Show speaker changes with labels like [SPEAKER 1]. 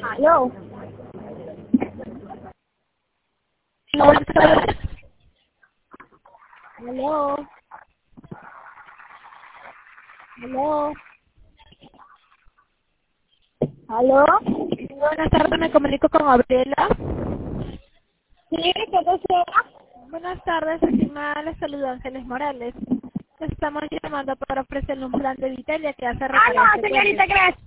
[SPEAKER 1] Aló.
[SPEAKER 2] Buenas tardes.
[SPEAKER 1] Aló. Aló. Aló.
[SPEAKER 2] Buenas tardes, me comunico con Gabriela.
[SPEAKER 1] Sí, ¿qué desea?
[SPEAKER 2] Buenas tardes, estimada, les saluda Ángeles Morales. Estamos llamando para ofrecerle un plan de Vitelia que hace
[SPEAKER 1] Ah, no,
[SPEAKER 2] referencia a
[SPEAKER 1] señorita, gracias.